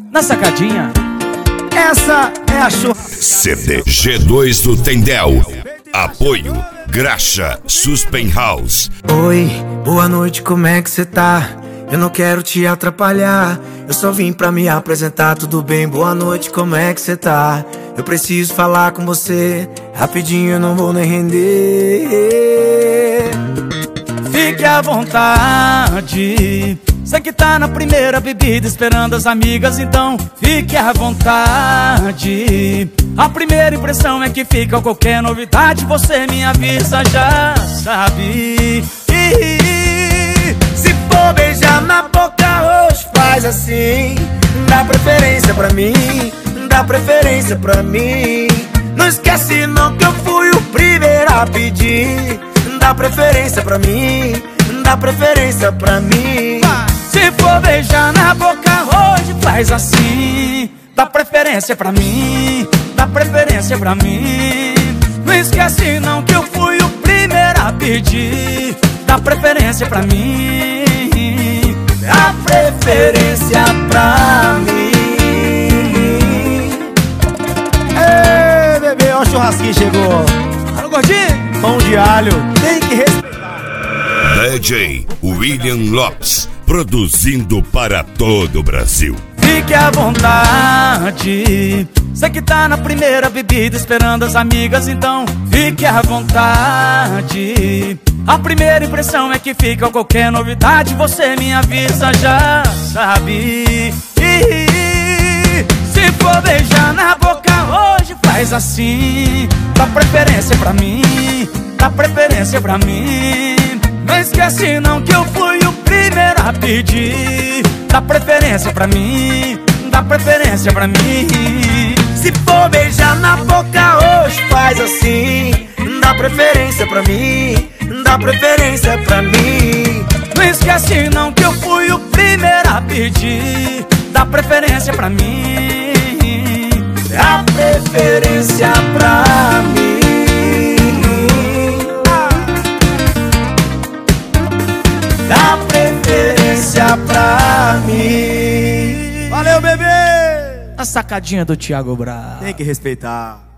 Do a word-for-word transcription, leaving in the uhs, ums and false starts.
na sacadinha. Essa é a show. C D G dois do Tendel. Apoio Graxa Suspen House. Oi, boa noite, como é que cê tá? Eu não quero te atrapalhar, eu só vim pra me apresentar. Tudo bem, boa noite, como é que cê tá? Eu preciso falar com você, rapidinho, eu não vou nem render. Fique à vontade, sei que tá na primeira bebida esperando as amigas, então fique à vontade. A primeira impressão é que fica qualquer novidade, você me avisa, já sabe. Se for beijar na boca hoje, faz assim. Dá preferência pra mim, dá preferência pra mim. Não esquece não que eu fui o primeiro a pedir. Dá preferência pra mim, dá preferência pra mim. Se for beijar na boca hoje, faz assim. Dá preferência pra mim, dá preferência pra mim. Não esquece não que eu fui o primeiro a pedir. Dá preferência pra mim, dá preferência pra mim. Ei, bebê, ó o churrasquinho chegou. Alô, gordinho? Pão de alho, tem que respeitar. D J William Lopes, produzindo para todo o Brasil. Fique à vontade, sei que tá na primeira bebida esperando as amigas, então fique à vontade. A primeira impressão é que fica qualquer novidade, você me avisa, já sabe. Se for beijar na boca hoje, faz assim. Dá preferência pra mim, dá preferência pra mim. Não esquece não que eu fui o primeiro a pedir. Dá preferência pra mim, dá preferência pra mim. Se for beijar na boca hoje, faz assim. Dá preferência pra mim, dá preferência pra mim. Não esquece não que eu fui o primeiro a pedir. Dá preferência pra mim, dá preferência pra mim. Dá preferência pra mim. Valeu, bebê! A sacadinha do Thiago Braz. Tem que respeitar.